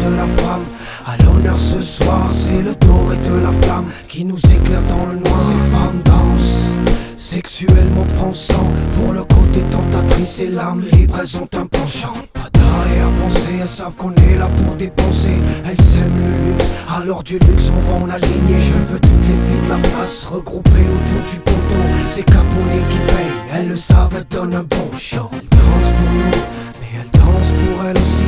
de la femme. À l'honneur ce soir, c'est le doré de la flamme qui nous éclaire dans le noir. Ces femmes dansent, sexuellement pensant, pour le côté tentatrice et l'âme libre, elles ont un penchant. Pas d'arrière-pensée, elles savent qu'on est là pour dépenser. Elles aiment le luxe, alors du luxe on va en aligner. Je veux toutes les filles de la place regroupées autour du poteau. C'est Capone qui paye, elles le savent, elles donnent un bon show. Elles dansent pour nous, mais elles dansent pour elles aussi.